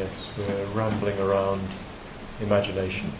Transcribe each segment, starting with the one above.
Yes, we're rambling around imagination.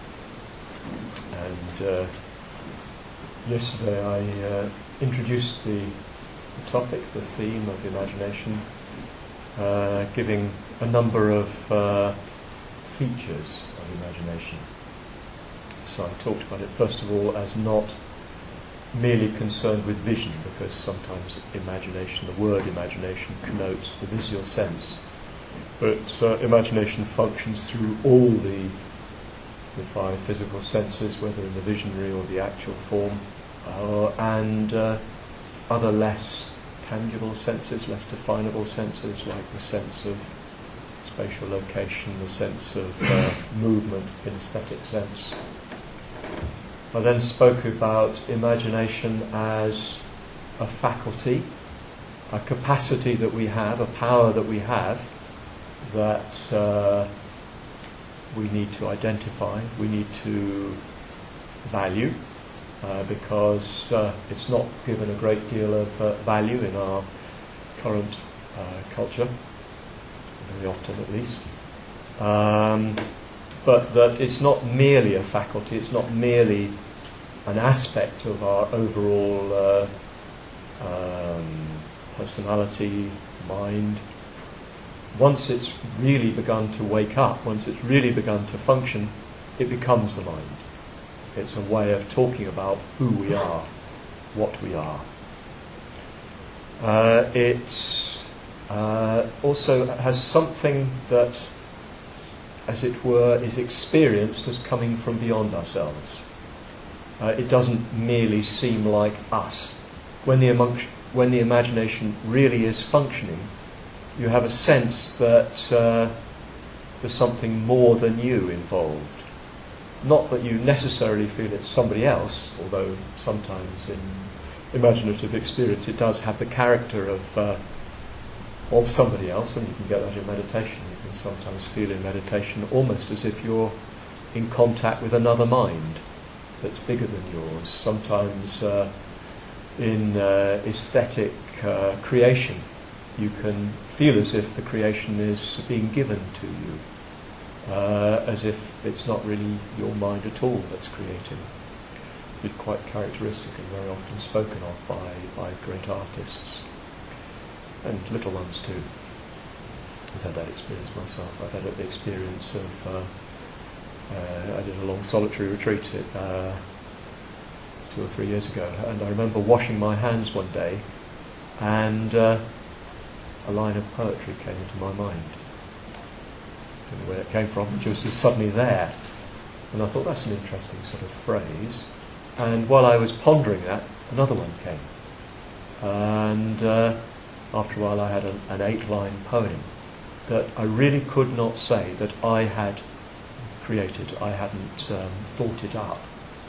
And yesterday I introduced the topic, the theme of imagination, giving a number of features of imagination. So I talked about it first of all as not merely concerned with vision, because sometimes imagination, the word imagination, connotes the visual sense. But imagination functions through all the five physical senses, whether in the visionary or the actual form, and other less tangible senses, less definable senses, like the sense of spatial location, the sense of movement, kinesthetic sense. I then spoke about imagination as a faculty, a capacity that we have, a power that we have, that we need to identify, we need to value, because it's not given a great deal of value in our current culture, very often at least. But that it's not merely a faculty, it's not merely an aspect of our overall personality, mind. Once it's really begun to wake up, once it's really begun to function, it becomes the mind. It's a way of talking about who we are, what we are. It also has something that, as it were, is experienced as coming from beyond ourselves. It doesn't merely seem like us. When the imagination really is functioning, you have a sense that there's something more than you involved. Not that you necessarily feel it's somebody else, although sometimes in imaginative experience it does have the character of somebody else, and you can get that in meditation. You can sometimes feel in meditation almost as if you're in contact with another mind that's bigger than yours. Sometimes in aesthetic creation, you can feel as if the creation is being given to you, as if it's not really your mind at all that's creating. It's quite characteristic and very often spoken of by great artists, and little ones too. I've had that experience myself. I've had the experience of I did a long solitary retreat 2 or 3 years ago, and I remember washing my hands one day, and a line of poetry came into my mind. I don't know where it came from, it was just suddenly there. And I thought, that's an interesting sort of phrase. And while I was pondering that, another one came. And after a while I had an 8-line poem that I really could not say that I had created. I hadn't thought it up.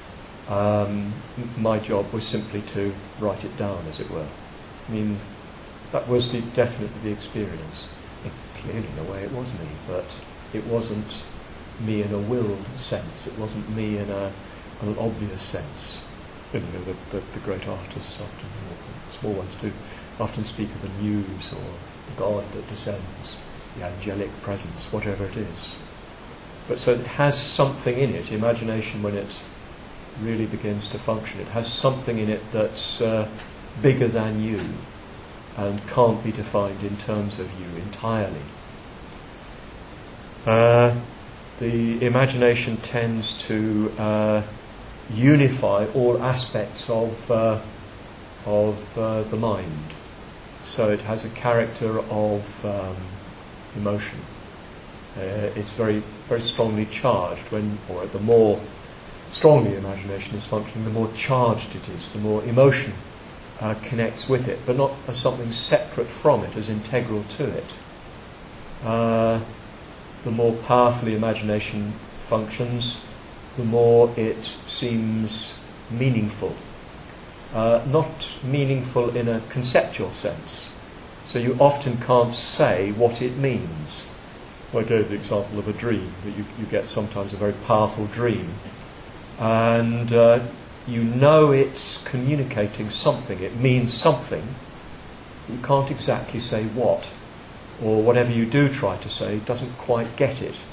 My job was simply to write it down, as it were. I mean, that was definitely the experience. Clearly, in a way, it was me, but it wasn't me in a willed sense. It wasn't me in an obvious sense. You know, the great artists often, the small ones too, often speak of the muse or the God that descends, the angelic presence, whatever it is. But so it has something in it. Imagination, when it really begins to function, it has something in it that's bigger than you and can't be defined in terms of you entirely. The imagination tends to unify all aspects of the mind. So it has a character of emotion. It's very, very strongly charged. The more strongly imagination is functioning, the more charged it is, the more emotion connects with it, but not as something separate from it, as integral to it. The more powerfully imagination functions, the more it seems meaningful. Not meaningful in a conceptual sense. So you often can't say what it means. I gave the example of a dream, that you get sometimes a very powerful dream, and you know it's communicating something, it means something, you can't exactly say what. or whatever you do try to say doesn't quite get it.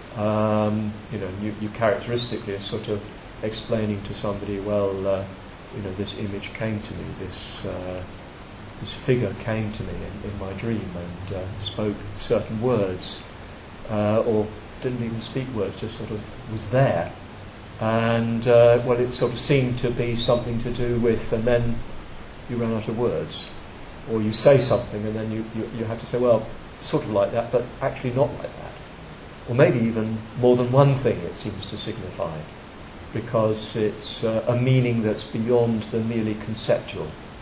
You characteristically are sort of explaining to somebody, well, this image came to me, this figure came to me in my dream and spoke certain words, or didn't even speak words, just sort of was there. And, it sort of seemed to be something to do with, and then you ran out of words. Or you say something and then you have to say, well, sort of like that, but actually not like that. Or maybe even more than one thing it seems to signify, because it's a meaning that's beyond the merely conceptual.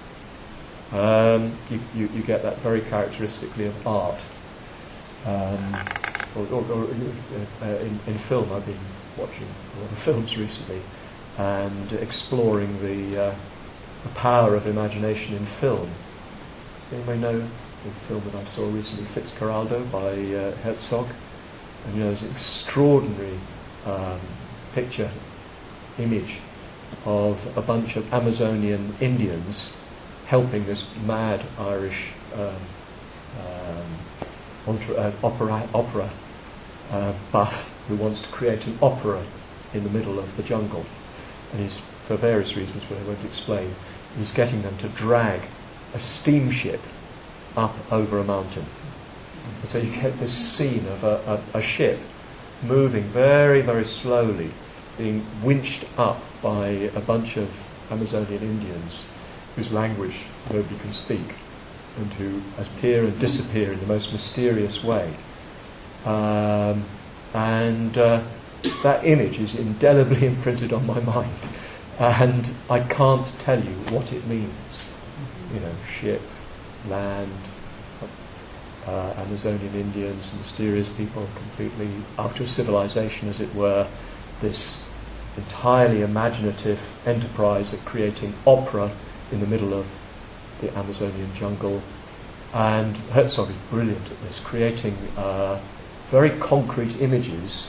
You get that very characteristically of art. In film, I've been watching a lot of films recently and exploring the power of imagination in film. Anybody know the film that I saw recently, Fitzcarraldo by Herzog? And there's an extraordinary image of a bunch of Amazonian Indians helping this mad Irish opera buff who wants to create an opera in the middle of the jungle. And he's, for various reasons which I won't explain, he's getting them to drag a steamship up over a mountain. And so you get this scene of a ship moving very, very slowly, being winched up by a bunch of Amazonian Indians whose language nobody can speak, and who appear and disappear in the most mysterious way. That image is indelibly imprinted on my mind, and I can't tell you what it means. Ship, land, Amazonian Indians, mysterious people, completely out of civilization, as it were, this entirely imaginative enterprise of creating opera in the middle of the Amazonian jungle. And Herzog is brilliant at this, creating very concrete images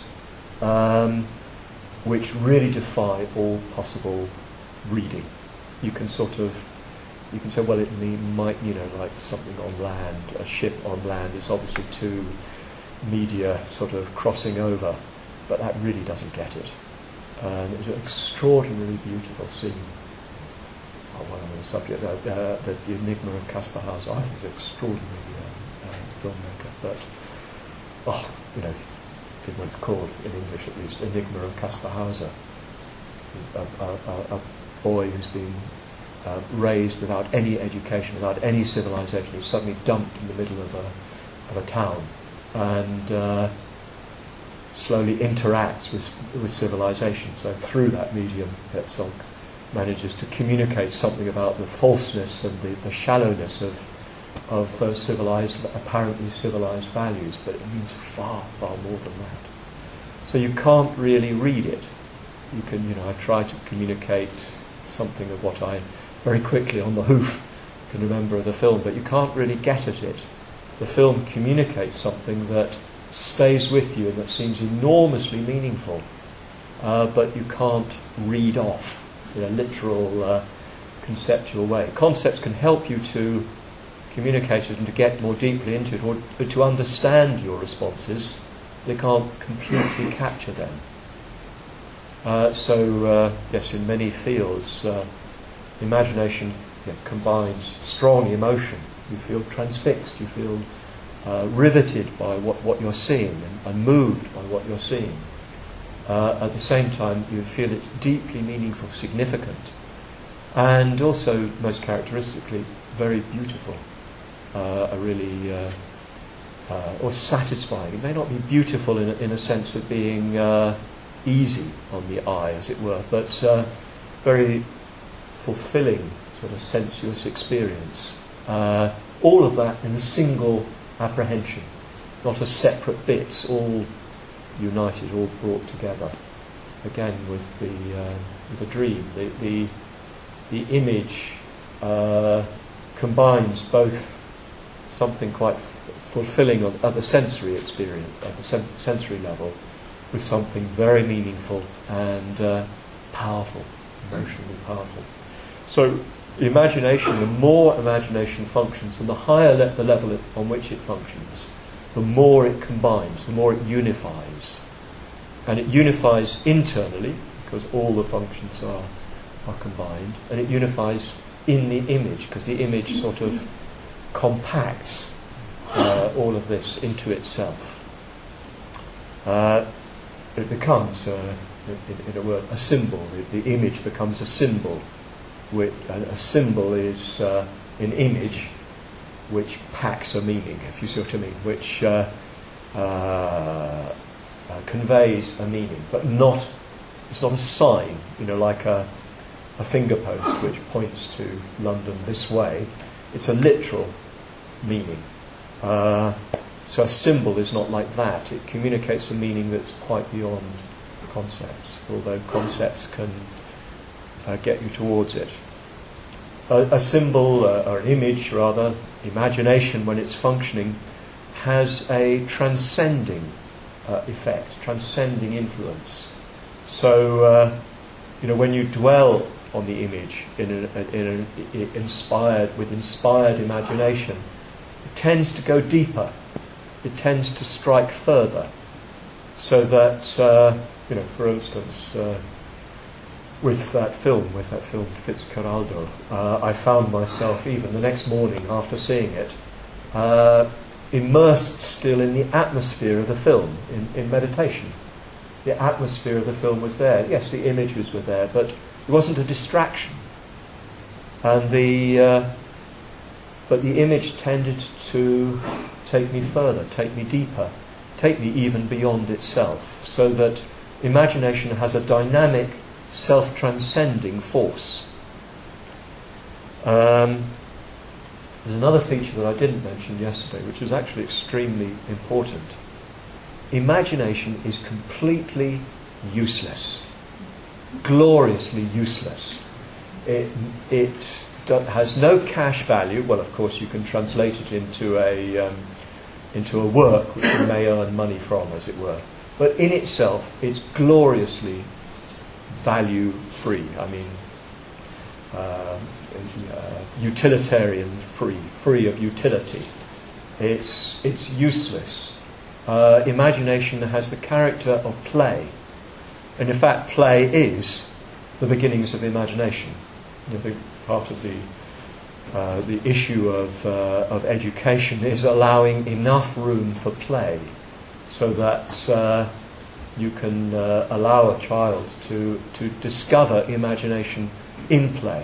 which really defy all possible reading. You can say, well, it might, like something on land, a ship on land is obviously two media sort of crossing over, but that really doesn't get it. And it's an extraordinarily beautiful scene. While I'm on the subject, the Enigma of Caspar Hauser, I think is an extraordinary filmmaker, but, what it's called in English at least, Enigma of Caspar Hauser, a boy who's been raised without any education, without any civilization, who's suddenly dumped in the middle of a town, and slowly interacts with civilization. So through that medium, Herzog manages to communicate something about the falseness and the shallowness of apparently civilized values, but it means far, far more than that. So you can't really read it. You can, I try to communicate something of what I very quickly on the hoof can remember of the film, but you can't really get at it. The film communicates something that stays with you and that seems enormously meaningful, but you can't read off in a literal, conceptual way. Concepts can help you to communicate it and to get more deeply into it, or to understand your responses. They can't completely capture them. Yes, in many fields, imagination combines strong emotion. You feel transfixed, you feel riveted by what you're seeing and moved by what you're seeing. At the same time, you feel it deeply meaningful, significant, and also, most characteristically, very beautiful, or satisfying. It may not be beautiful in a sense of being easy on the eye, as it were, but very fulfilling sort of sensuous experience. All of that in a single apprehension, not as separate bits, all united, all brought together. Again, with the dream, the image combines both something quite fulfilling at the sensory experience, at the sensory level, with something very meaningful and powerful, emotionally powerful. So imagination, the more imagination functions, and the higher the level on which it functions, the more it combines, the more it unifies. And it unifies internally, because all the functions are combined, and it unifies in the image, because the image sort of compacts all of this into itself. It becomes, in a word, a symbol. The image becomes a symbol. A symbol is an image which packs a meaning, if you see what I mean, which conveys a meaning, but it's not a sign, like a finger post which points to London this way. It's a literal meaning. So a symbol is not like that. It communicates a meaning that's quite beyond concepts, although concepts can get you towards it. A symbol, or an image rather, imagination when it's functioning, has a transcending effect, transcending influence. So, when you dwell on the image with inspired imagination, it tends to go deeper. It tends to strike further. So that, for instance, with that film Fitzcarraldo, I found myself, even the next morning after seeing it, immersed still in the atmosphere of the film, in meditation. The atmosphere of the film was there. Yes, the images were there, but it wasn't a distraction. And but the image tended to take me further, take me deeper, take me even beyond itself, so that imagination has a dynamic, self-transcending force. There's another feature that I didn't mention yesterday, which is actually extremely important. Imagination is completely useless, gloriously useless. It has no cash value. Well, of course, you can translate it into a work which you may earn money from, as it were. But in itself, it's gloriously value-free. I mean, utilitarian free of utility. It's useless. Imagination has the character of play, and in fact, play is the beginnings of imagination. I think part of the issue of education is allowing enough room for play, so that you can allow a child to discover imagination in play.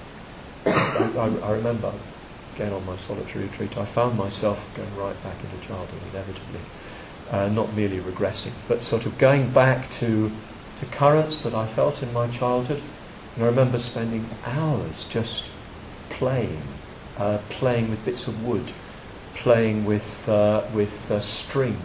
I remember, again on my solitary retreat, I found myself going right back into childhood inevitably, not merely regressing, but sort of going back to currents that I felt in my childhood. And I remember spending hours just playing with bits of wood, playing with string,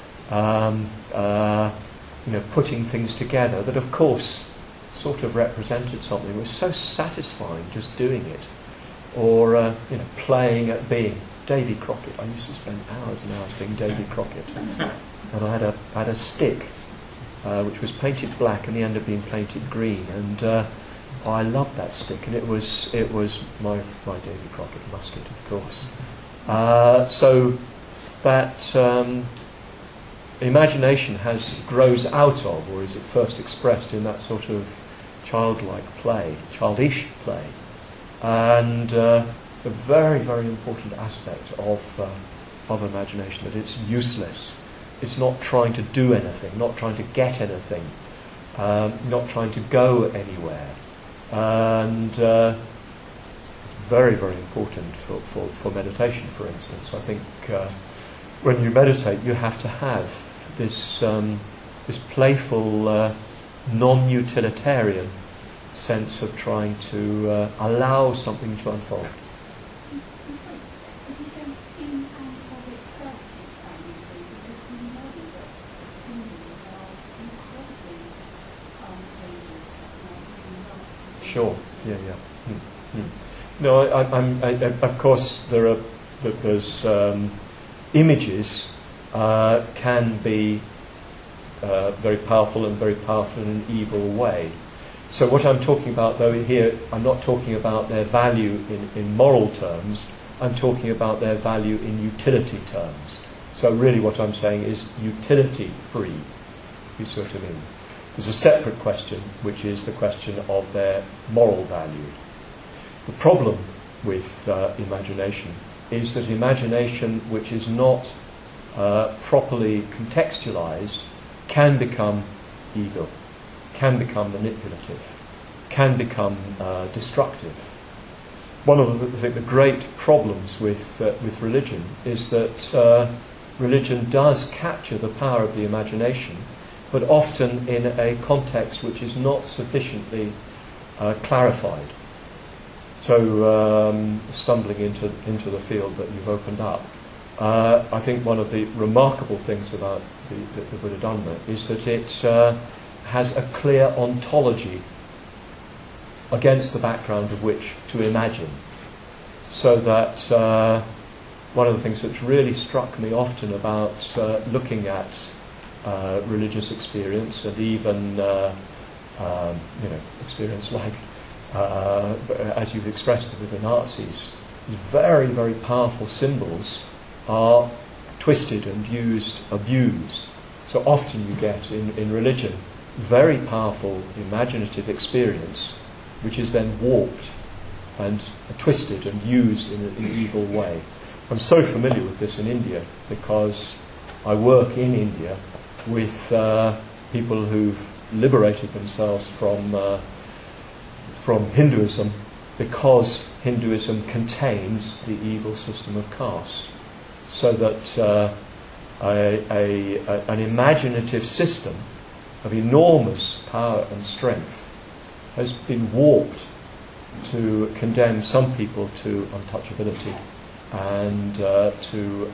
putting things together that, of course, sort of represented something. It was so satisfying just doing it. Or playing at being Davy Crockett. I used to spend hours and hours being Davy Crockett, and I had a stick which was painted black and the end up being painted green, and I loved that stick, and it was my Davy Crockett musket, of course. So that imagination grows out of, or is at first expressed in that sort of childish play, and a very, very important aspect of imagination, that it's useless. It's not trying to do anything, not trying to get anything, not trying to go anywhere. And very, very important for meditation, for instance. I think when you meditate, you have to have this playful, non-utilitarian sense of trying to allow something to unfold. Sure. Yeah. No, of course there's images can be very powerful, and very powerful in an evil way. So what I'm talking about, though, here, I'm not talking about their value in moral terms. I'm talking about their value in utility terms. So really what I'm saying is utility-free, you see what I mean. There's a separate question, which is the question of their moral value. The problem with imagination is that imagination which is not properly contextualized can become evil, can become manipulative, can become destructive. One of the great problems with religion is that religion does capture the power of the imagination, but often in a context which is not sufficiently clarified. So, stumbling into the field that you've opened up, I think one of the remarkable things about the Buddha Dhamma is that it has a clear ontology against the background of which to imagine. So that one of the things that's really struck me often about looking at religious experience, and even experience like as you've expressed it with the Nazis, very, very powerful symbols are twisted and abused. So often you get in religion very powerful imaginative experience which is then warped and twisted and used in an evil way. I'm so familiar with this in India because I work in India with people who've liberated themselves from Hinduism because Hinduism contains the evil system of caste. So that an imaginative system of enormous power and strength has been warped to condemn some people to untouchability and to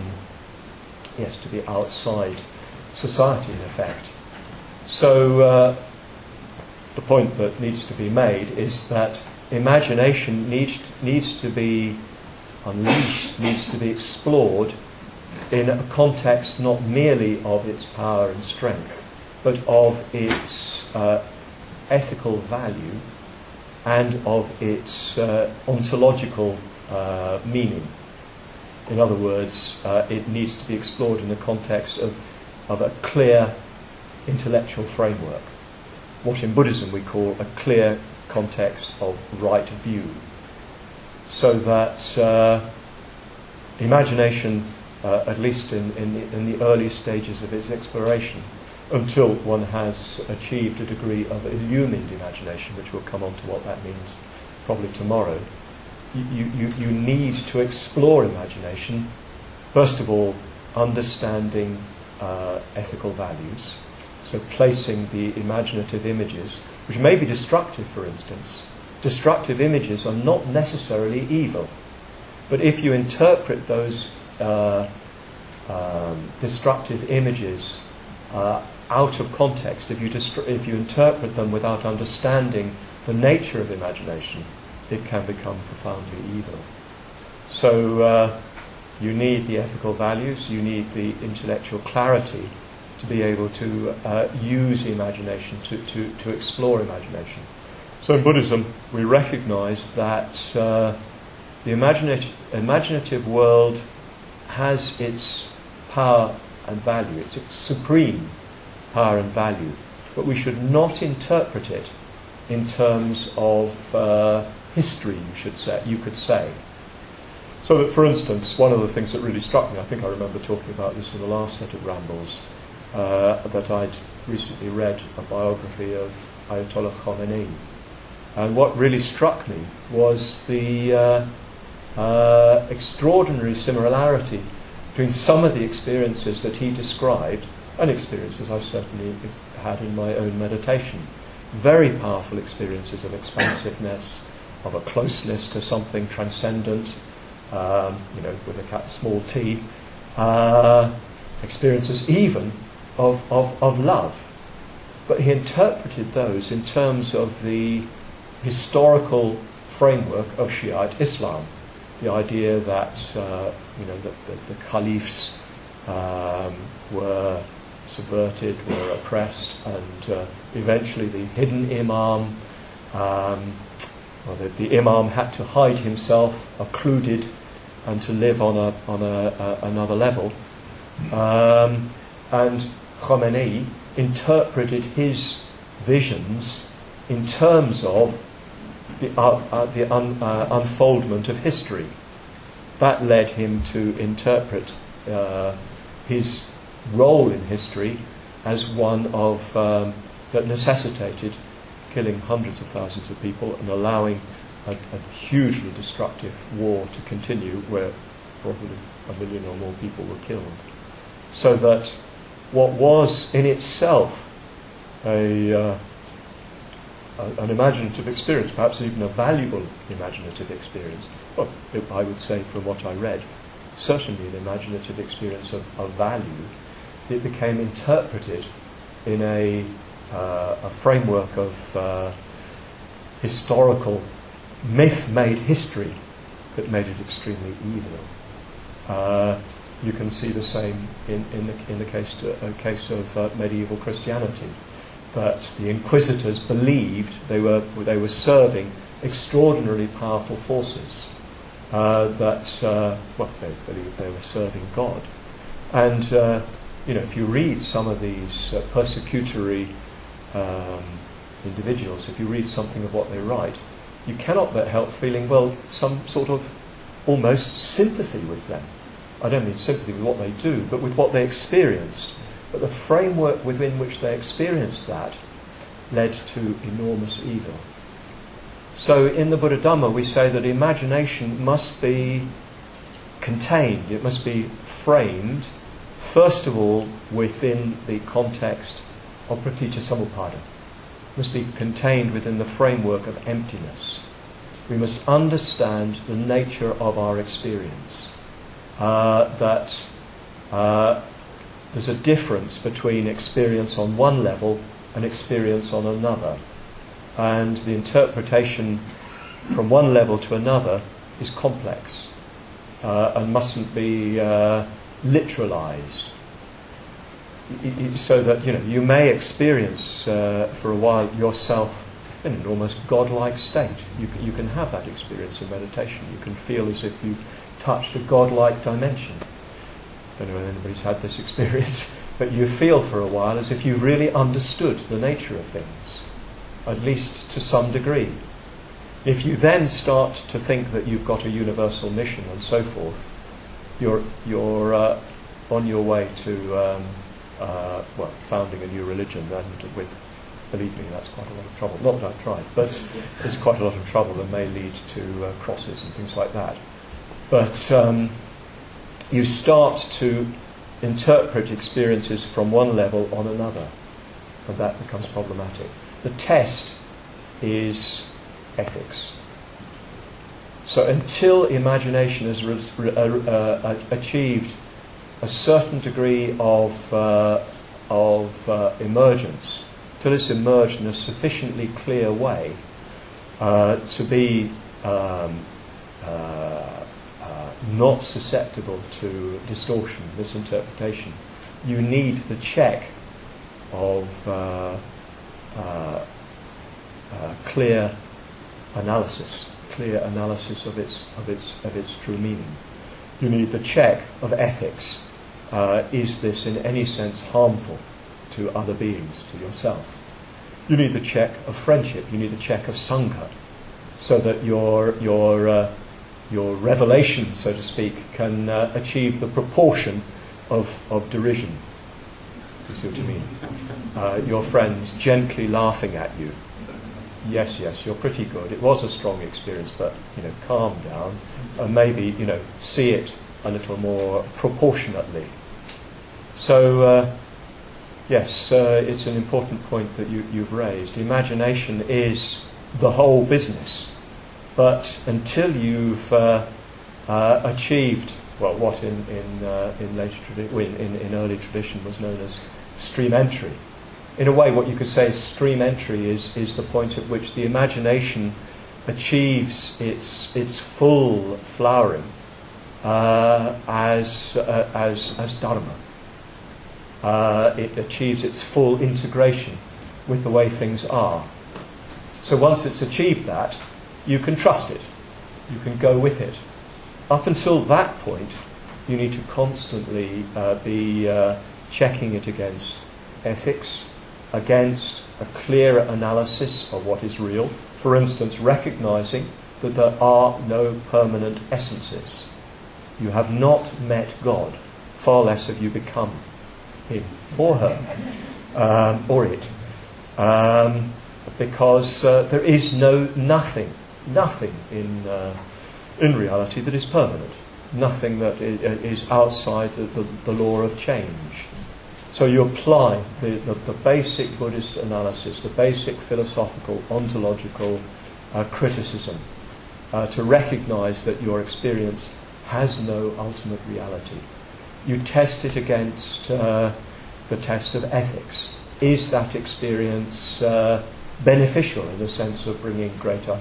be outside society in effect. So the point that needs to be made is that imagination needs to be unleashed, needs to be explored in a context not merely of its power and strength, but of its ethical value and of its ontological meaning. In other words, it needs to be explored in the context of a clear intellectual framework, what in Buddhism we call a clear context of right view. So that imagination, at least in the early stages of its exploration, until one has achieved a degree of illumined imagination, which we'll come on to what that means probably tomorrow, you need to explore imagination, first of all, understanding ethical values, so placing the imaginative images, which may be destructive, for instance. Destructive images are not necessarily evil, but if you interpret those destructive images out of context, if you interpret them without understanding the nature of imagination, it can become profoundly evil. So you need the ethical values, you need the intellectual clarity to be able to use imagination, to explore imagination. So in Buddhism, we recognize that the imaginative world has its power and value, its supreme power and value, but we should not interpret it in terms of history, you could say. So that, for instance, one of the things that really struck me, I think I remember talking about this in the last set of rambles, that I'd recently read a biography of Ayatollah Khomeini. And what really struck me was the extraordinary similarity between some of the experiences that he described and experiences I've certainly had in my own meditation. Very powerful experiences of expansiveness, of a closeness to something transcendent, with a small t, experiences even of love. But he interpreted those in terms of the historical framework of Shiite Islam. The idea that the caliphs were subverted, were oppressed, and eventually the hidden imam, the imam had to hide himself, occluded, and to live on another level. And Khomeini interpreted his visions in terms of the unfoldment of history. That led him to interpret his role in history as one of that necessitated killing hundreds of thousands of people and allowing a hugely destructive war to continue, where probably 1 million or more people were killed. So that what was in itself an imaginative experience, perhaps even a valuable imaginative experience, well, I would say from what I read, certainly an imaginative experience of value, it became interpreted in a framework of historical myth-made history that made it extremely evil. You can see the same in the case of medieval Christianity, that the Inquisitors believed they were serving extraordinarily powerful forces. They believed they were serving God, and if you read some of these persecutory individuals, if you read something of what they write, you cannot but help feeling, some sort of almost sympathy with them. I don't mean sympathy with what they do, but with what they experienced. But the framework within which they experienced that led to enormous evil. So in the Buddha Dhamma we say that imagination must be contained, it must be framed, first of all, within the context of pratitya samuppada. It must be contained within the framework of emptiness. We must understand the nature of our experience. That there's a difference between experience on one level and experience on another. And the interpretation from one level to another is complex and mustn't be literalized. So that you may experience for a while yourself in an almost godlike state. You can have that experience in meditation. You can feel as if you've touched a godlike dimension. I don't know if anybody's had this experience, but you feel for a while as if you've really understood the nature of things, at least to some degree. If you then start to think that you've got a universal mission and so forth, you're on your way to founding a new religion, and believe me, that's quite a lot of trouble. Not that I've tried, but it's quite a lot of trouble that may lead to crosses and things like that. But you start to interpret experiences from one level on another, and that becomes problematic. The test is ethics. So until imagination has achieved a certain degree of emergence, till it's emerged in a sufficiently clear way to be not susceptible to distortion, misinterpretation, you need the check of clear analysis of its true meaning. You need the check of ethics. Is this in any sense harmful to other beings, to yourself? You need the check of friendship. You need the check of sangha, so that your revelation, so to speak, can achieve the proportion of derision. You see what I mean? Your friends gently laughing at you. Yes, you're pretty good. It was a strong experience, but calm down, and maybe see it a little more proportionately. So yes, it's an important point that you've raised. Imagination is the whole business, but until you've achieved what in early tradition was known as stream entry. In a way, what you could say is stream entry is the point at which the imagination achieves its full flowering as dharma. it achieves its full integration with the way things are. So once it's achieved that, you can trust it. You can go with it. Up until that point, you need to constantly be checking it against ethics, against a clearer analysis of what is real. For instance, recognizing that there are no permanent essences. You have not met God, far less have you become him or her or it. Because there is nothing in reality that is permanent, nothing that is outside the law of change. So you apply the basic Buddhist analysis, the basic philosophical, ontological criticism to recognize that your experience has no ultimate reality. You test it against the test of ethics. Is that experience beneficial in the sense of bringing greater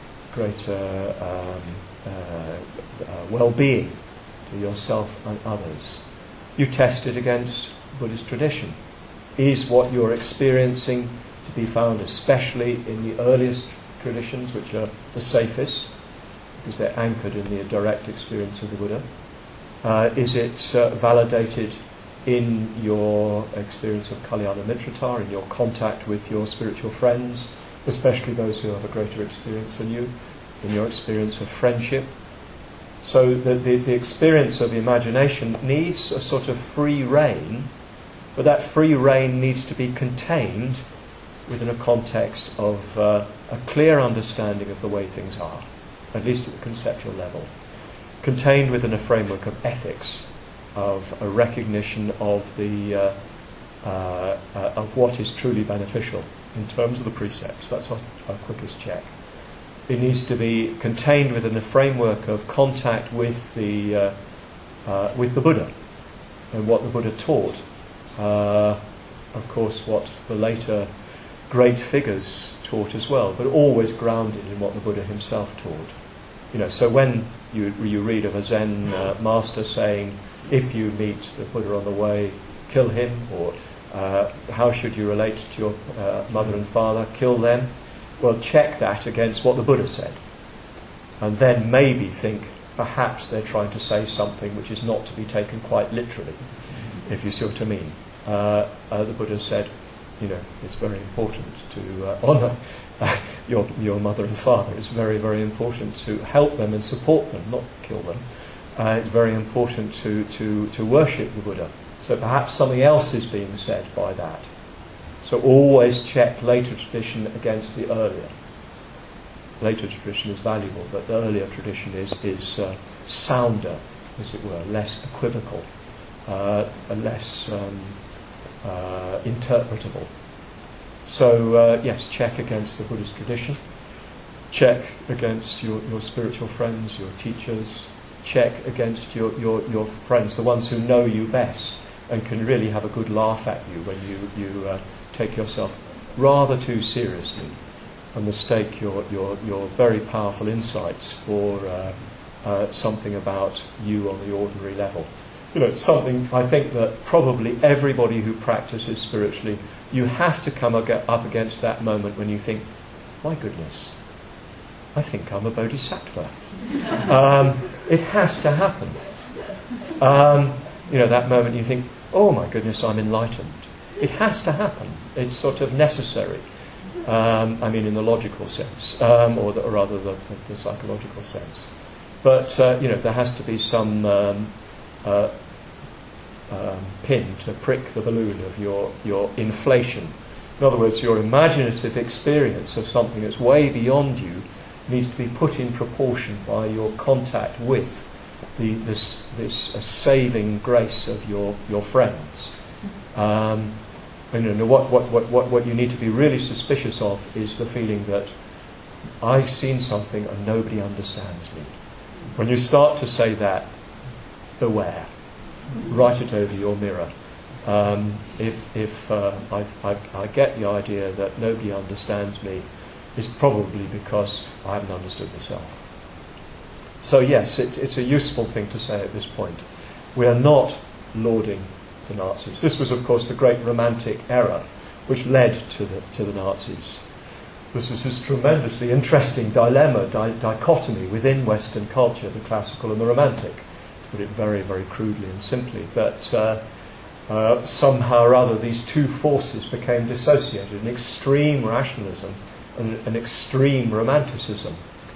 well-being to yourself and others? You test it against Buddhist tradition. Is what you're experiencing to be found especially in the earliest traditions, which are the safest, because they're anchored in the direct experience of the Buddha? Is it validated in your experience of Kalyana Mitrata, in your contact with your spiritual friends, especially those who have a greater experience than you, in your experience of friendship? So the experience of the imagination needs a sort of free rein, but that free rein needs to be contained within a context of a clear understanding of the way things are, at least at the conceptual level, contained within a framework of ethics, of a recognition of the of what is truly beneficial in terms of the precepts. That's our quickest check. It needs to be contained within a framework of contact with the Buddha and what the Buddha taught. Of course, what the later great figures taught as well, but always grounded in what the Buddha himself taught. So when you read of a Zen master saying, if you meet the Buddha on the way, kill him, or how should you relate to your mother and father, kill them, well, check that against what the Buddha said. And then maybe think, perhaps they're trying to say something which is not to be taken quite literally, if you see what I mean. The Buddha said, it's very important to honour your mother and father. It's very, very important to help them and support them, not kill them. It's very important to worship the Buddha. So perhaps something else is being said by that. So always check later tradition against the earlier. Later tradition is valuable, but the earlier tradition is sounder, as it were, less equivocal, less interpretable. So yes, check against the Buddhist tradition. Check against your spiritual friends, your teachers. Check against your friends, the ones who know you best and can really have a good laugh at you when you take yourself rather too seriously and mistake your very powerful insights for something about you on the ordinary level. It's something I think that probably everybody who practices spiritually, you have to come up against that moment when you think, my goodness, I think I'm a bodhisattva. It has to happen. That moment you think, oh my goodness, I'm enlightened. It has to happen. It's sort of necessary. In the logical sense, or rather the psychological sense. But, there has to be some pin to prick the balloon of your inflation. In other words, your imaginative experience of something that's way beyond you needs to be put in proportion by your contact with this saving grace of your friends. What you need to be really suspicious of is the feeling that I've seen something and nobody understands me. When you start to say that, beware. Write it over your mirror. If I get the idea that nobody understands me, it's probably because I haven't understood myself. So yes, it's a useful thing to say at this point. We are not lauding the Nazis. This was, of course, the great Romantic era, which led to the Nazis. This is this tremendously interesting dilemma, dichotomy within Western culture, the classical and the Romantic, to put it very, very crudely and simply, that somehow or other these two forces became dissociated, an extreme rationalism and an extreme romanticism.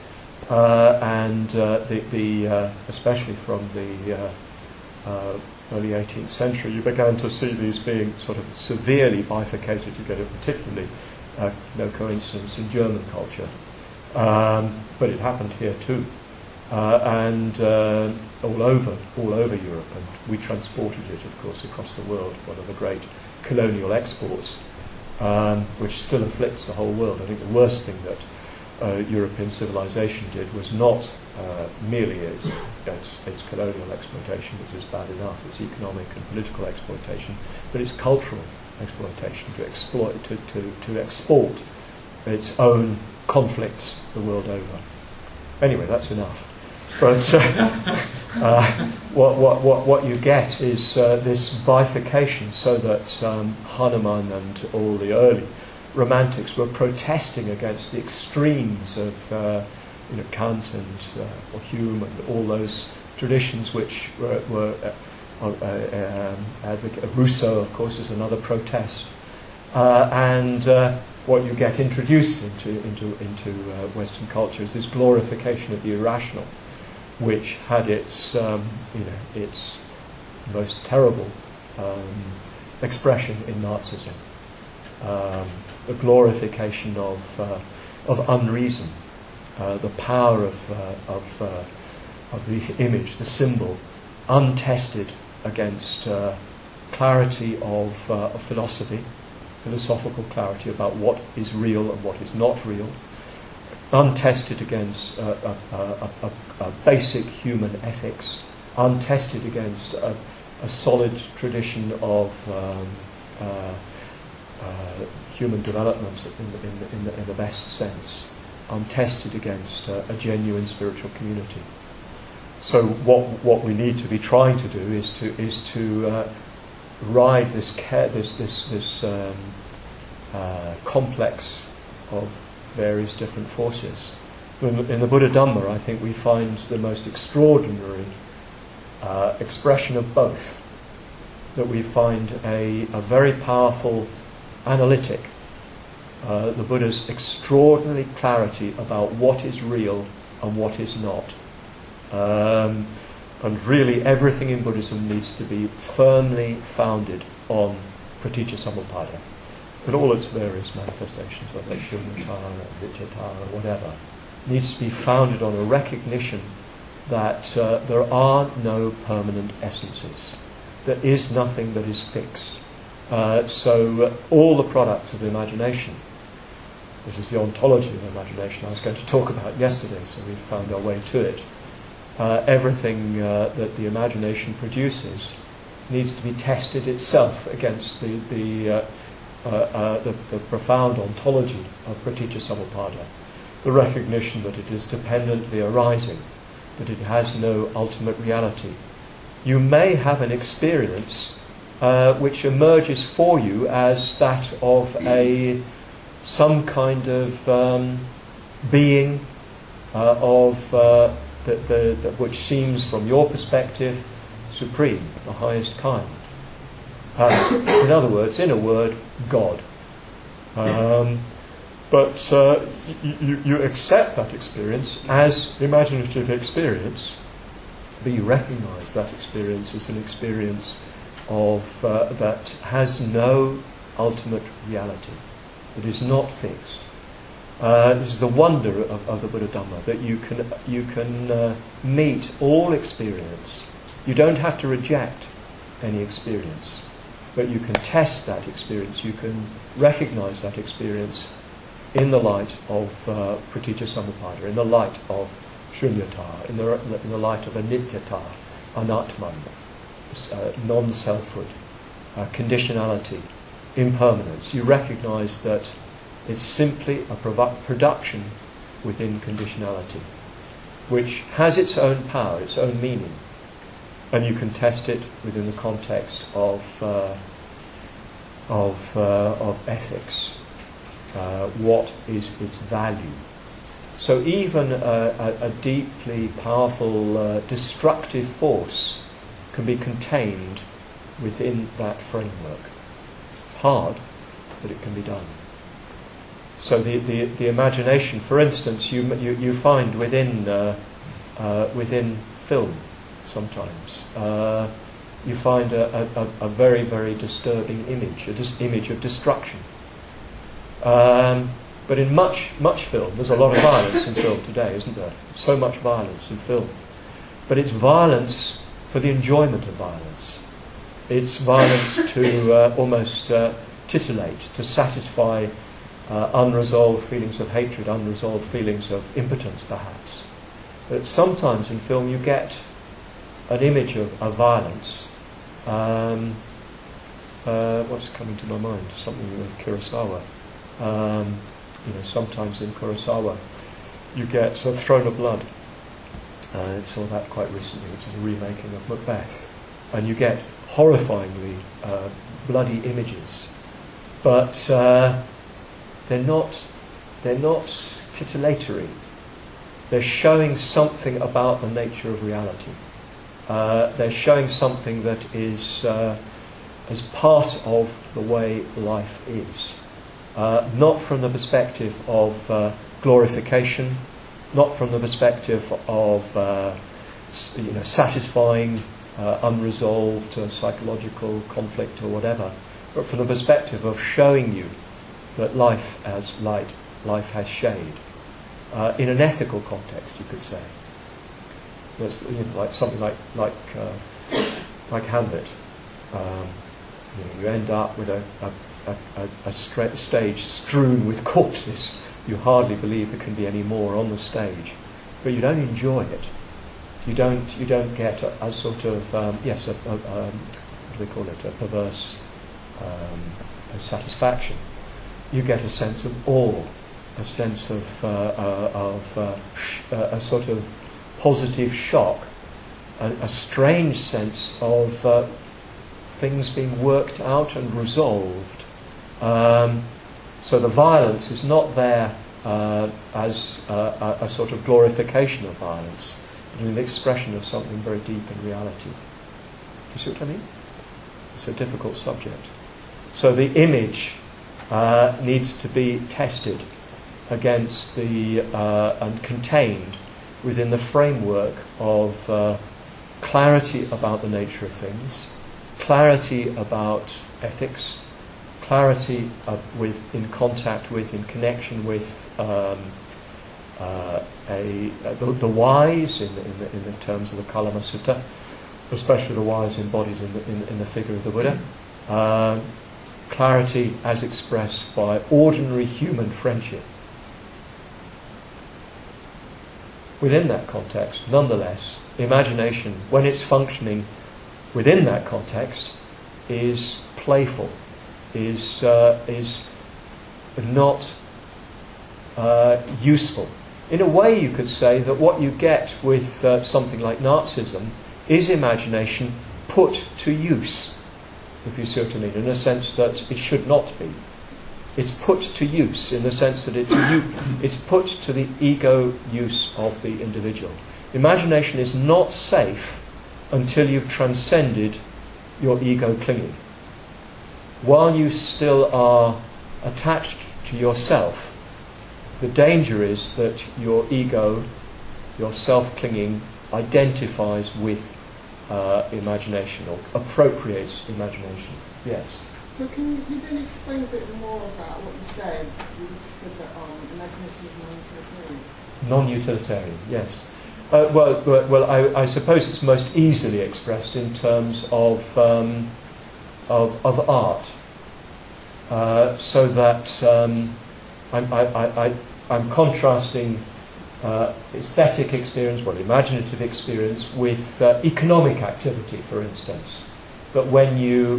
Especially from the early 18th century, you began to see these being sort of severely bifurcated. You get it particularly, no coincidence, in German culture. But it happened here too. And all over Europe. And we transported it, of course, across the world, one of the great colonial exports, which still afflicts the whole world. I think the worst thing that European civilization did was not merely its colonial exploitation, which is bad enough, its economic and political exploitation, but its cultural exploitation, to export its own conflicts the world over. Anyway, that's enough. But what you get is this bifurcation, so that Hahnemann and all the early Romantics were protesting against the extremes of Kant and or Hume and all those traditions which were Rousseau, of course, is another protest, and what you get introduced into Western culture is this glorification of the irrational, which had its its most terrible expression in Nazism. The glorification of unreason, the power of the image, the symbol, untested against clarity of philosophy, philosophical clarity about what is real and what is not real, untested against a basic human ethics, untested against a solid tradition of human development in the best sense, untested against a genuine spiritual community. So what we need to be trying to do is to ride this complex of various different forces. In the Buddha Dhamma, I think we find the most extraordinary expression of both. That we find a very powerful analytic, the Buddha's extraordinary clarity about what is real and what is not. And really everything in Buddhism needs to be firmly founded on Pratitya Samuppada, but all its various manifestations, whether it's Shunyata, Vidyata, whatever, needs to be founded on a recognition that there are no permanent essences. There is nothing that is fixed. So all the products of the imagination, this is the ontology of imagination I was going to talk about yesterday, so we've found our way to it. Everything that the imagination produces needs to be tested itself against the profound ontology of Pratitya Samuppada, the recognition that it is dependently arising, that it has no ultimate reality. You may have an experience which emerges for you as that of some kind of being which seems, from your perspective, supreme, the highest kind. In other words, in a word, God. But you accept that experience as imaginative experience, but you recognise that experience as an experience of that has no ultimate reality, that is not fixed. This is the wonder of the Buddha Dhamma, that you can meet all experience. You don't have to reject any experience, but you can test that experience. You can recognise that experience in the light of Pratitya Samuppada, in the light of Shunyata, in the light of Anityata, Anatman, non-selfhood, conditionality, impermanence. You recognise that it's simply a production within conditionality, which has its own power, its own meaning, And you can test it within the context of ethics. What is its value? So even a deeply powerful destructive force can be contained within that framework. It's hard, but it can be done. So the imagination, for instance, you find within film sometimes you find a very, very disturbing image, image of destruction. But in much film, there's a lot of violence in film today, isn't there? So much violence in film. But it's violence for the enjoyment of violence. It's violence to almost titillate, to satisfy unresolved feelings of hatred, unresolved feelings of impotence, perhaps. But sometimes in film you get an image of violence. What's coming to my mind? Something with Kurosawa. Sometimes in Kurosawa you get Throne of Blood. Saw that quite recently, which is a remaking of Macbeth. And you get horrifyingly bloody images. But they're not titillatory. They're showing something about the nature of reality. They're showing something that is as part of the way life is. Not from the perspective of glorification, not from the perspective of satisfying unresolved psychological conflict or whatever, but from the perspective of showing you that life has light, life has shade. In an ethical context, you could say. There's, like something like Hamlet. You end up with a stage strewn with corpses. You hardly believe there can be any more on the stage, but you don't enjoy it. You don't get a sort of what do they call it? A perverse satisfaction. You get a sense of awe, a sense of a sort of positive shock, a strange sense of things being worked out and resolved. So the violence is not there as a sort of glorification of violence, but an expression of something very deep in reality. Do you see what I mean? It's a difficult subject. So the image needs to be tested against and contained within the framework of clarity about the nature of things, clarity about ethics, clarity in contact with, in connection with the wise in the terms of the Kalama Sutta, especially the wise embodied in the figure of the Buddha. Clarity as expressed by ordinary human friendship. Within that context, nonetheless, imagination, when it's functioning within that context, is playful, is not useful. In a way, you could say that what you get with something like Nazism is imagination put to use, if you see what I mean, in a sense that it should not be. It's put to use in the sense that it's put to the ego use of the individual. Imagination is not safe until you've transcended your ego clinging. While you still are attached to yourself, the danger is that your ego, your self-clinging, identifies with imagination or appropriates imagination. Yes? So can you then explain a bit more about what you said? You said that imagination is Non-utilitarian, non-utilitarian. yes. I suppose it's most easily expressed in terms of art. So that I'm contrasting aesthetic experience, imaginative experience, with economic activity, for instance. But when you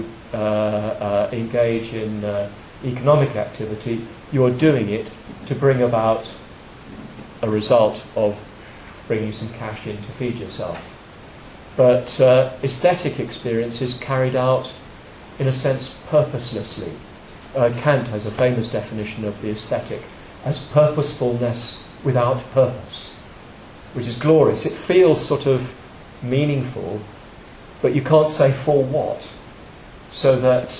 engage in economic activity, you're doing it to bring about a result of bringing some cash in to feed yourself. But aesthetic experience is carried out, in a sense, purposelessly. Kant has a famous definition of the aesthetic as purposefulness without purpose, which is glorious. It feels sort of meaningful, but you can't say for what. So that,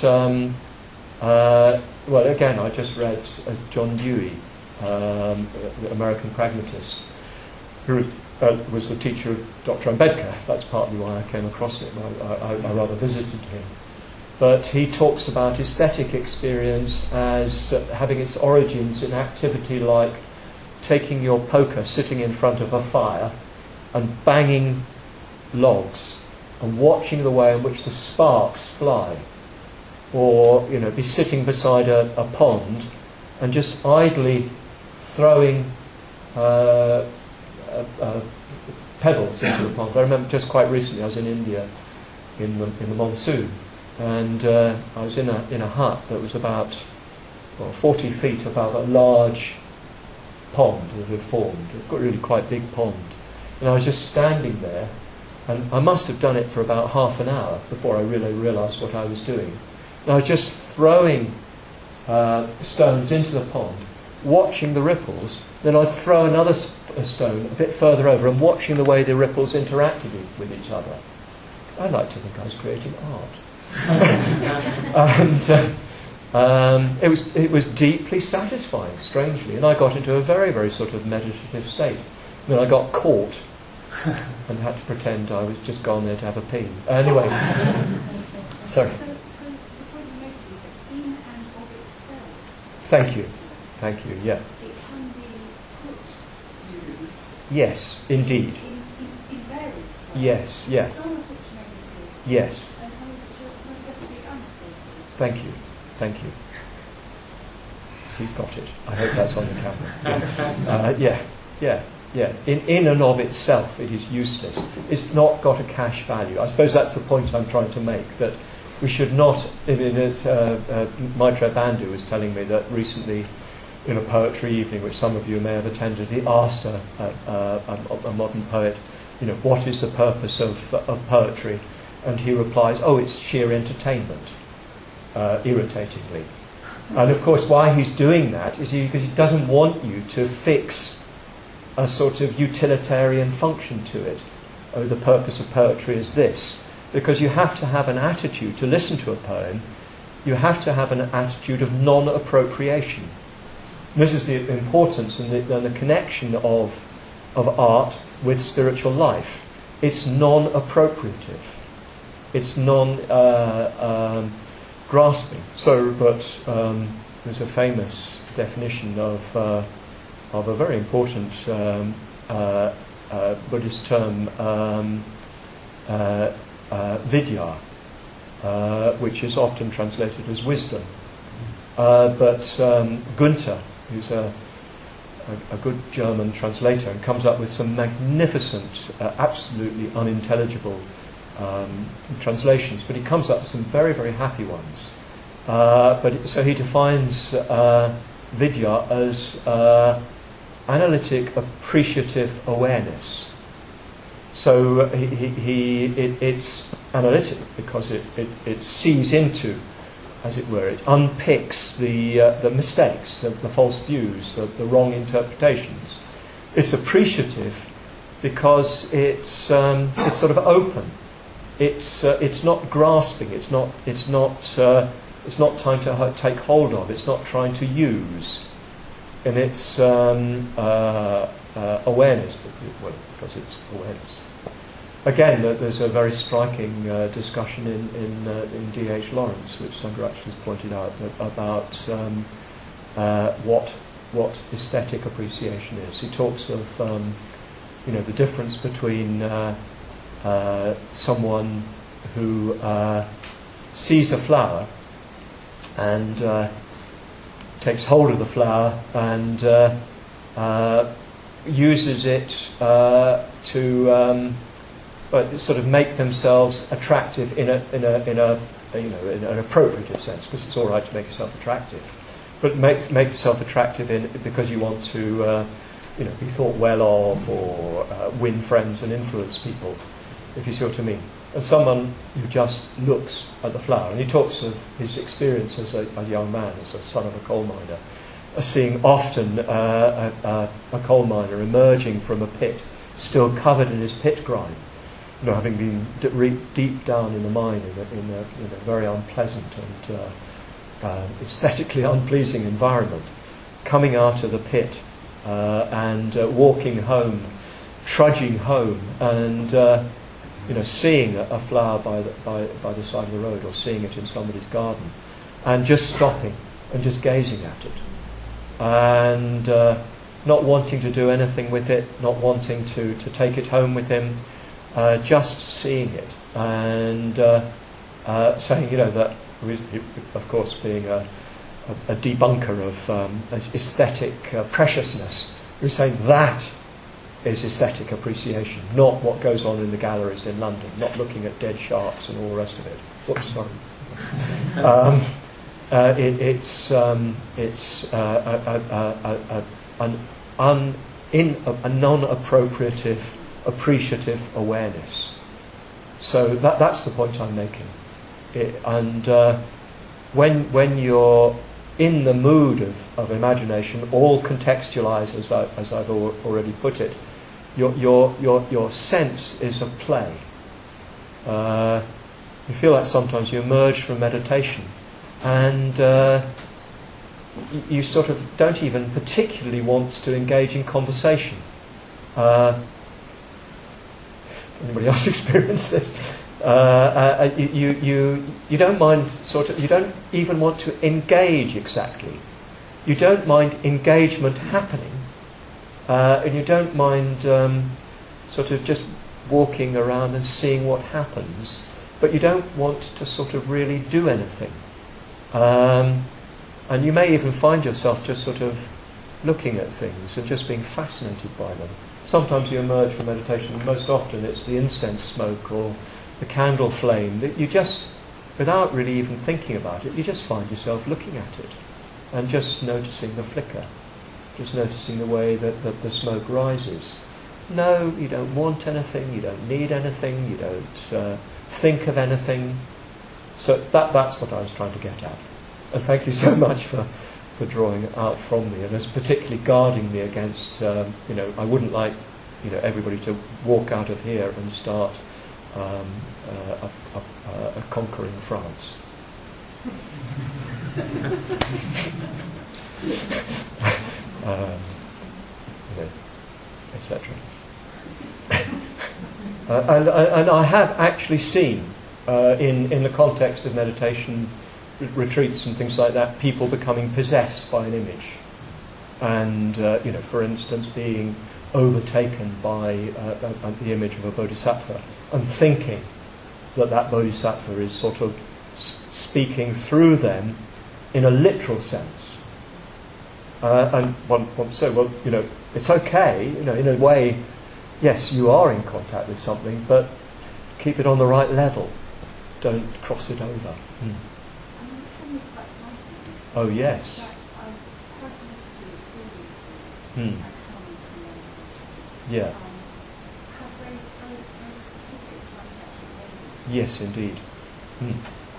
well, again, I just read John Dewey, the American pragmatist, who was the teacher of Dr. Ambedkar. That's partly why I came across him. I rather visited him. But he talks about aesthetic experience as having its origins in activity like taking your poker, sitting in front of a fire and banging logs and watching the way in which the sparks fly. Or, be sitting beside a pond and just idly throwing pebbles into the pond. I remember just quite recently I was in India in the monsoon, and I was in a hut that was about 40 feet above a large pond that had formed, a really quite big pond. And I was just standing there, and I must have done it for about half an hour before I really realised what I was doing. And I was just throwing stones into the pond, watching the ripples. Then I'd throw another stone a bit further over and watching the way the ripples interacted with each other. I'd like to think I was creating art. And it was deeply satisfying, strangely. And I got into a very, very sort of meditative state. And then I got caught and had to pretend I was just gone there to have a pee. Anyway, sorry. So the point you make is that in and of itself. Thank you, yeah. It can be put to use. Yes, indeed. In various ways. Yes, yeah. Some of which may be skillful. Yes. And some of which are most definitely unskillful. Thank you. He's got it. I hope that's on the camera. Yeah. In and of itself, it is useless. It's not got a cash value. I suppose that's the point I'm trying to make, that we should not... Maitreya Bandhu was telling me that recently in a poetry evening, which some of you may have attended, he asked a modern poet, what is the purpose of poetry? And he replies, it's sheer entertainment, irritatingly. And of course, why he's doing that is because he doesn't want you to fix a sort of utilitarian function to it. The purpose of poetry is this. Because you have to have an attitude to listen to a poem. You have to have an attitude of non-appropriation. This is the importance and the connection of art with spiritual life. It's non-appropriative. It's non-grasping. But there's a famous definition of a very important Buddhist term, vidya, which is often translated as wisdom. But Gunther, who's a good German translator, and comes up with some magnificent, absolutely unintelligible translations, but he comes up with some very, very happy ones. So he defines vidya as analytic, appreciative awareness. So it's analytic because it sees into, as it were, it unpicks the mistakes, the false views, the wrong interpretations. It's appreciative because it's sort of open. It's not grasping. It's not trying to take hold of. It's not trying to use. And it's awareness, because it's awareness. Again, there's a very striking discussion in D.H. Lawrence, which Sangharaj has pointed out, about what aesthetic appreciation is. He talks of the difference between someone who sees a flower and takes hold of the flower and uses it to sort of make themselves attractive in an appropriative sense, because it's all right to make yourself attractive, but make yourself attractive because you want to be thought well of, or win friends and influence people. if you see what I mean. And someone who just looks at the flower, and he talks of his experience as a young man, as a son of a coal miner, seeing often a coal miner emerging from a pit, still covered in his pit grime, having been deep down in the mine in a very unpleasant and aesthetically unpleasing environment, coming out of the pit and walking home, trudging home, and seeing a flower by the side of the road, or seeing it in somebody's garden, and just stopping and just gazing at it, and not wanting to do anything with it, not wanting to take it home with him, just seeing it, and saying, that, of course, being a debunker of aesthetic preciousness, who's saying that is aesthetic appreciation, not what goes on in the galleries in London, not looking at dead sharks and all the rest of it. Oops, sorry. It's a non-appropriative, appreciative awareness. So that's the point I'm making. When you're in the mood of imagination, all contextualized, as I've already put it, your sense is of play. You feel like sometimes you emerge from meditation and you sort of don't even particularly want to engage in conversation. Anybody else experience this? You don't mind you don't even want to engage exactly. You don't mind engagement happening, and you don't mind sort of just walking around and seeing what happens, but you don't want to sort of really do anything. And you may even find yourself just sort of looking at things and just being fascinated by them. Sometimes you emerge from meditation, and most often it's the incense smoke or the candle flame that you just, without really even thinking about it, you just find yourself looking at it and just noticing the flicker, just noticing the way that the smoke rises. No, you don't want anything, you don't need anything, you don't think of anything. So that's what I was trying to get at. And thank you so much for drawing it out from me, and as particularly guarding me against, I wouldn't like, everybody to walk out of here and start conquering France. Etc. And I have actually seen, in the context of meditation retreats and things like that, people becoming possessed by an image, and for instance, being overtaken by the image of a bodhisattva, and thinking that bodhisattva is sort of speaking through them in a literal sense. And one wants to say, well, it's okay, in a way, yes, you are in contact with something, but keep it on the right level. Don't cross it over. Oh, yes. Yeah. Yes, indeed. And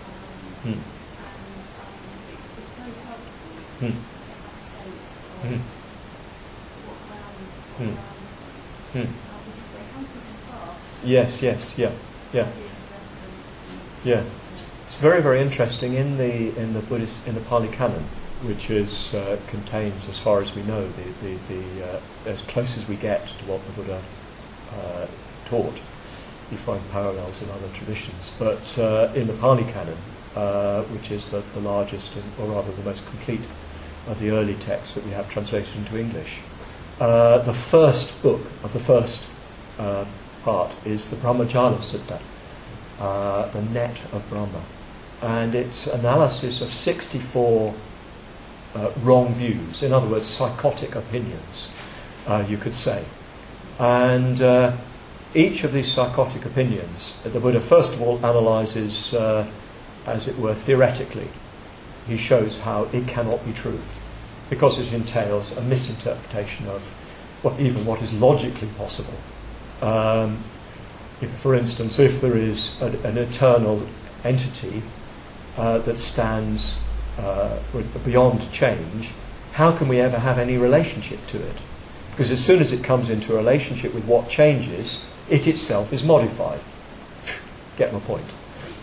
it's very helpful to have a sense of what around because they come through fast. Yes, yeah. It's very, very interesting in the Buddhist, in the Pali Canon, which is contains, as far as we know, the as close as we get to what the Buddha taught. You find parallels in other traditions, but in the Pali Canon, which is the largest, or rather the most complete of the early texts that we have translated into English, the first book of the first part is the Brahmajala Sutta, the net of Brahma, and its analysis of 64 wrong views, in other words, psychotic opinions, you could say. And each of these psychotic opinions, the Buddha first of all analyses, as it were, theoretically. He shows how it cannot be true, because it entails a misinterpretation of what is logically possible. For instance, if there is an eternal entity that stands beyond change, how can we ever have any relationship to it? Because as soon as it comes into a relationship with what changes, it itself is modified. Get my point.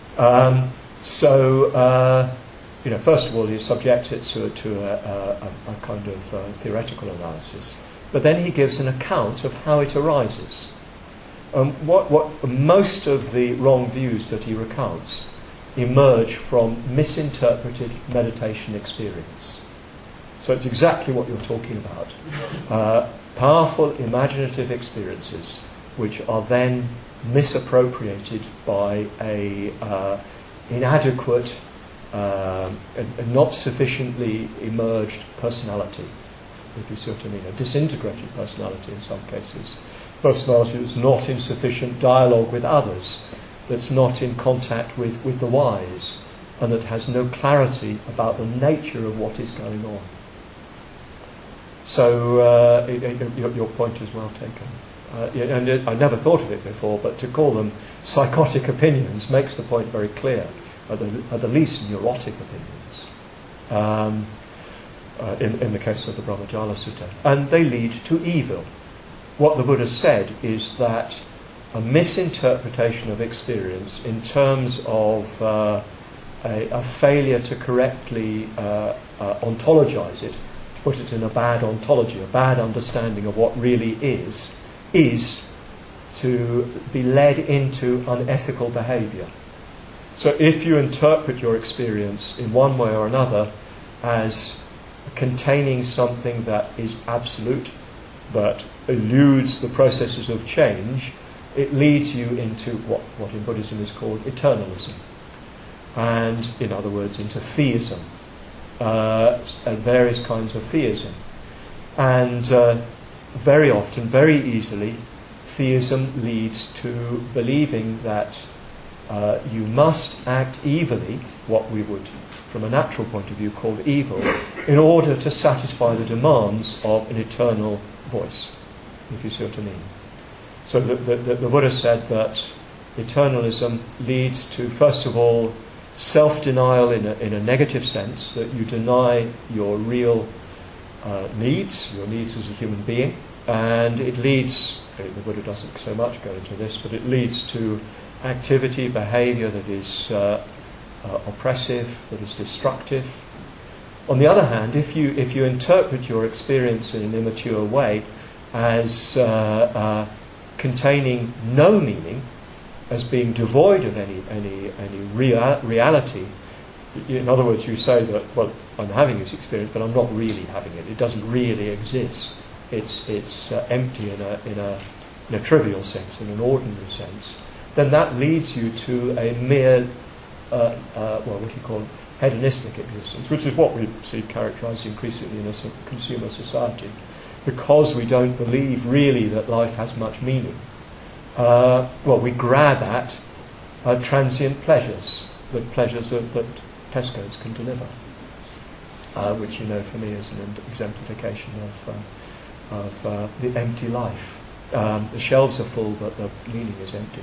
First of all, he subjects it to a kind of theoretical analysis, but then he gives an account of how it arises. What most of the wrong views that he recounts emerge from misinterpreted meditation experience. So it's exactly what you're talking about. Powerful imaginative experiences which are then misappropriated by a inadequate and not sufficiently emerged personality, if you see what I mean, a disintegrated personality in some cases. Personality that's not in sufficient dialogue with others, that's not in contact with the wise, and that has no clarity about the nature of what is going on. So your point is well taken. And I never thought of it before, but to call them psychotic opinions makes the point very clear, at the least neurotic opinions, in the case of the Brahmajala Sutta. And they lead to evil. What the Buddha said is that a misinterpretation of experience in terms of a failure to correctly ontologize it, to put it in a bad ontology, a bad understanding of what really is to be led into unethical behavior. So if you interpret your experience in one way or another as containing something that is absolute, but eludes the processes of change, it leads you into what in Buddhism is called eternalism. And, in other words, into theism, various kinds of theism. And very often, very easily, theism leads to believing that you must act evilly, what we would, from a natural point of view, call evil, in order to satisfy the demands of an eternal voice, if you see what I mean. So the Buddha said that eternalism leads to, first of all, self-denial in a negative sense, that you deny your real needs, your needs as a human being, and it leads, the Buddha doesn't so much go into this, but it leads to activity, behavior that is oppressive, that is destructive. On the other hand, if you interpret your experience in an immature way as containing no meaning, as being devoid of any reality, in other words, you say that, well, I'm having this experience, but I'm not really having it. It doesn't really exist. It's empty in a trivial sense, in an ordinary sense. Then that leads you to a mere, what do you call it, hedonistic existence, which is what we see characterised increasingly in a consumer society, because we don't believe really that life has much meaning. We grab at transient pleasures, the pleasures that Tesco's can deliver, which, for me is an exemplification of the empty life. The shelves are full, but the meaning is empty.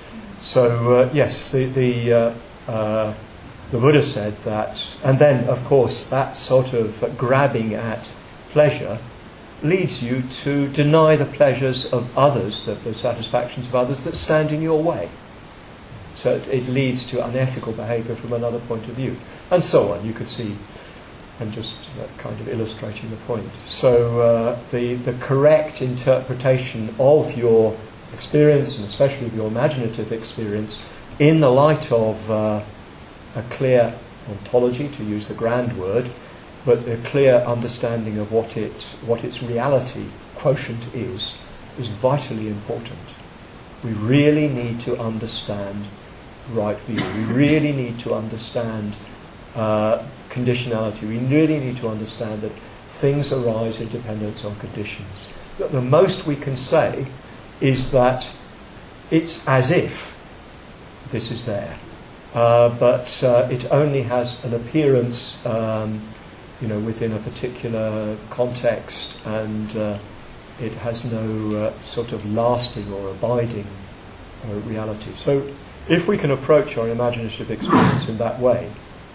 So yes, the Buddha said that, and then of course that sort of grabbing at pleasure leads you to deny the pleasures of others, the satisfactions of others that stand in your way. So it leads to unethical behaviour from another point of view, and so on. You could see, I'm just kind of illustrating the point. So the correct interpretation of your experience, and especially of your imaginative experience, in the light of a clear ontology, to use the grand word, but a clear understanding of what its reality quotient is vitally important. We really need to understand right view. We really need to understand conditionality. We really need to understand that things arise in dependence on conditions. The most we can say is that it's as if this is there, but it only has an appearance within a particular context, and it has no sort of lasting or abiding reality. So if we can approach our imaginative experience in that way,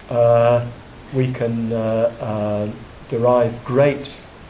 we can derive great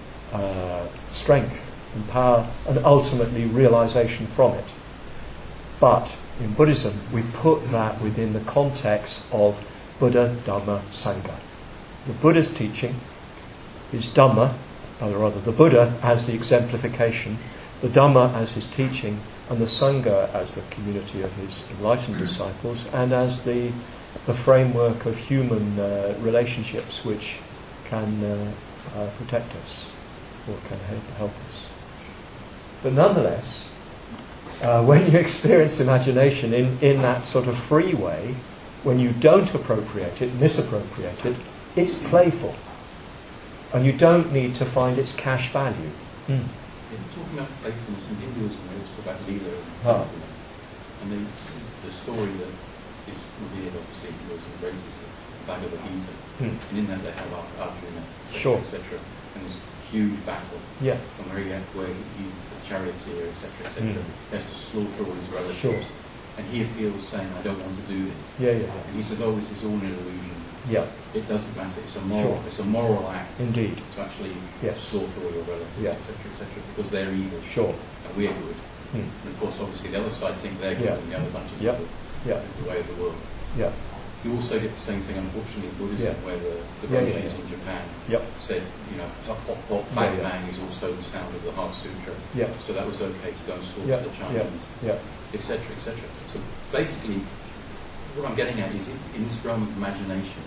strength and power and ultimately realization from it. But in Buddhism, we put that within the context of Buddha, Dhamma, Sangha. The Buddha's teaching is Dhamma, or rather the Buddha as the exemplification, the Dhamma as his teaching, and the Sangha as the community of his enlightened disciples, and as the framework of human relationships which can protect us or can help us. But nonetheless, when you experience imagination in that sort of free way, when you don't appropriate it, misappropriate it, it's playful. And you don't need to find its cash value. Yeah, talking about playfulness in Hinduism, we also talk about Leela and playfulness. And the story that is revered, obviously, in Hinduism raises the Bhagavad Gita. And in that they have Arjuna, Sure. etc. And this huge battle. Yeah. And where he the charioteer, etc., etc. He has to slaughter all his relatives. Sure. And he appeals saying, I don't want to do this. Yeah. And he says, oh, this is all an illusion. Yeah. It doesn't matter. It's a Sure. moral. It's a moral act. Indeed. To actually Yes. slaughter all your relatives, Yeah. etc., because they're evil. Sure. And we're good. And of course, obviously, the other side think they're good, Yeah. and the other bunch is Yeah. good. Yeah. It's the way of the world. Yeah. You also get the same thing, unfortunately, in Buddhism, Yeah. where the Yeah, rishis yeah. in Japan Yep. said, pop, pop, pop, Yeah, bang, yeah. bang is also the sound of the Heart Sutra. Yeah. So that was okay to go and slaughter Yeah. the Yeah. Chinese, Yeah. etc., etc. So basically, what I'm getting at is in this realm of imagination,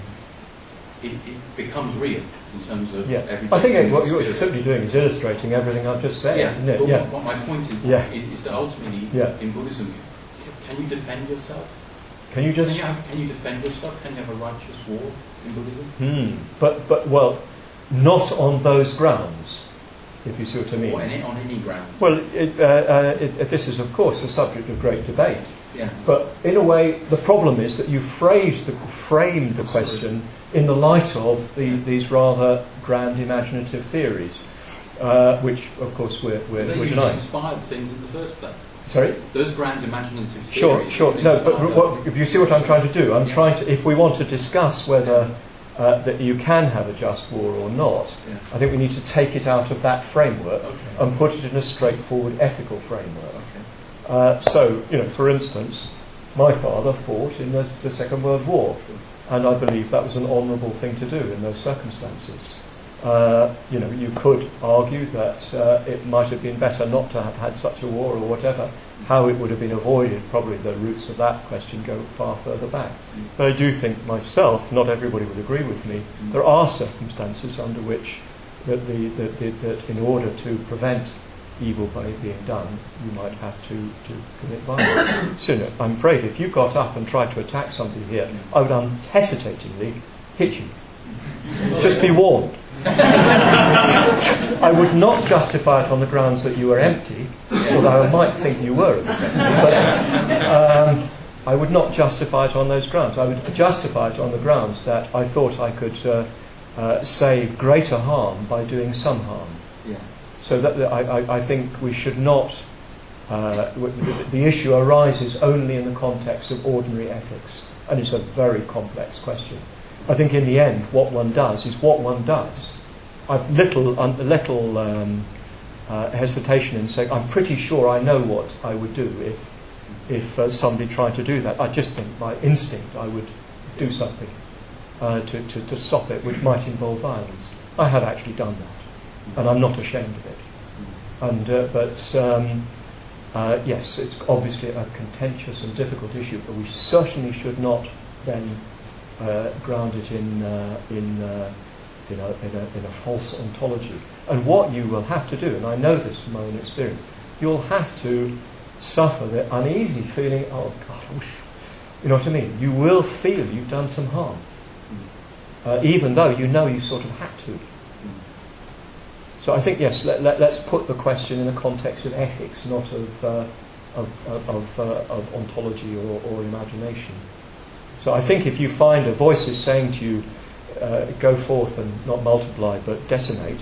it becomes real in terms of Yeah. everyday I think what human you're experience. simply doing is illustrating everything I've just said, Yeah, isn't it? but Yeah. what my point is, Yeah. is that ultimately, Yeah. in Buddhism, can you defend yourself? Can you just... Can you defend yourself? Can you have a righteous war in Buddhism? But well, not on those grounds, if you see what I mean. Or on any ground? Well, this is, of course, a subject of great debate. Yeah. But in a way, the problem is that you framed the question in the light of these rather grand imaginative theories, which, of course, we're They usually denying. inspired things in the first place. Sorry? Those grand imaginative theories. Sure. usually No, but inspired if you see what I'm trying to do, I'm trying to, if we want to discuss whether that you can have a just war or not, Yeah. I think we need to take it out of that framework Okay. and put it in a straightforward ethical framework. Okay. So, for instance, my father fought in the Second World War, and I believe that was an honourable thing to do in those circumstances. You could argue that it might have been better not to have had such a war or whatever. How it would have been avoided, probably the roots of that question go far further back. But I do think myself, not everybody would agree with me, there are circumstances under which that in order to prevent evil by being done, you might have to commit violence. So, I'm afraid if you got up and tried to attack somebody here, I would unhesitatingly hit you. Just be warned. I would not justify it on the grounds that you were empty, although I might think you were a bit empty, but I would not justify it on those grounds. I would justify it on the grounds that I thought I could save greater harm by doing some harm. Yeah. So that I think we should not... the issue arises only in the context of ordinary ethics, and it's a very complex question. I think in the end, what one does is what one does. I've little hesitation in saying I'm pretty sure I know what I would do if somebody tried to do that. I just think by instinct I would do something to stop it, which might involve violence. I have actually done that, and I'm not ashamed of it. Yes, it's obviously a contentious and difficult issue, but we certainly should not then ground it in a false ontology. And what you will have to do, and I know this from my own experience, you'll have to suffer the uneasy feeling, oh God, I wish, you know what I mean? You will feel you've done some harm, even though you know you sort of had to. So I think, yes, let's put the question in the context of ethics, not of ontology or imagination. So I think if you find a voice is saying to you, go forth and not multiply but decimate,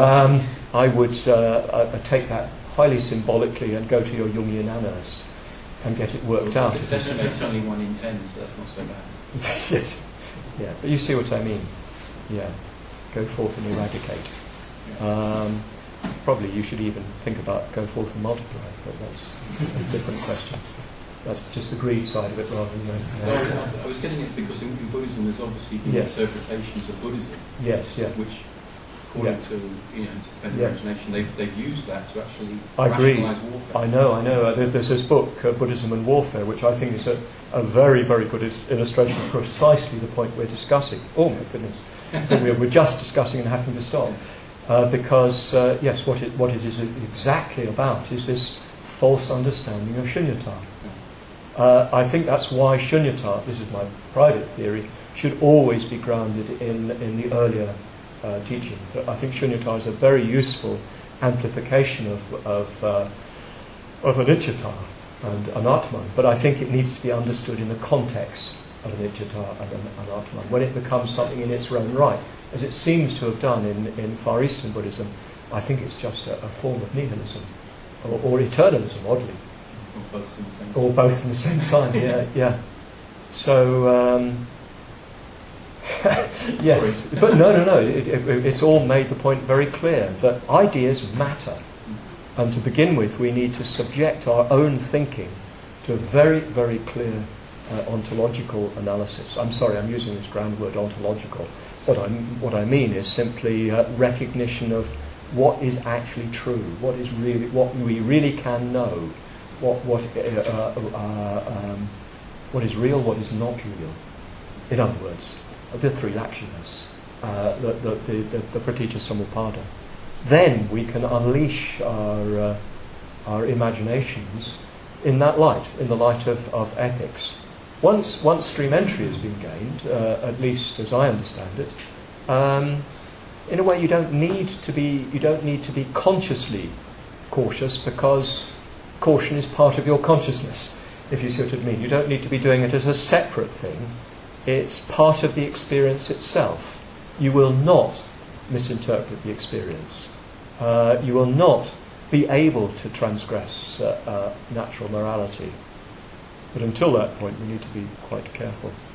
I would take that highly symbolically and go to your Jungian analyst and get it worked out. It's only 1 in 10, so that's not so bad. Yes. Yeah, but you see what I mean. Yeah. Go forth and eradicate. Probably you should even think about go forth and multiply, but that's a different question. That's just the greed side of it rather than... Well, I was getting it because in Buddhism there's obviously been interpretations of Buddhism. Yes, yeah. Which, according to, independent imagination, they've used that to actually rationalise warfare. I know. There's this book, Buddhism and Warfare, which I think is a very, very good illustration of precisely the point we're discussing. Oh my goodness. we're just discussing and having to stop. Because, yes, what it is exactly about is this false understanding of shunyata. I think that's why shunyata, this is my private theory, should always be grounded in the earlier teaching. But I think shunyata is a very useful amplification of anicca and anatman. But I think it needs to be understood in the context of anicca and anatman, when it becomes something in its own right. As it seems to have done in Far Eastern Buddhism, I think it's just a form of nihilism, or eternalism, oddly. Or both in the same time, yeah. So, yes, but no. It's all made the point very clear that ideas matter. And to begin with, we need to subject our own thinking to a very, very clear ontological analysis. I'm sorry, I'm using this grand word, ontological. What I mean is simply recognition of what is actually true, what we really can know, what is real, what is not real. In other words, the three lakshanas, the pratitya samuppada. Then we can unleash our imaginations in that light, in the light of ethics. Once stream entry has been gained, at least as I understand it, in a way you don't need to be consciously cautious, because caution is part of your consciousness, if you see what I mean. You don't need to be doing it as a separate thing. It's part of the experience itself. You will not misinterpret the experience. You will not be able to transgress natural morality. But until that point, we need to be quite careful.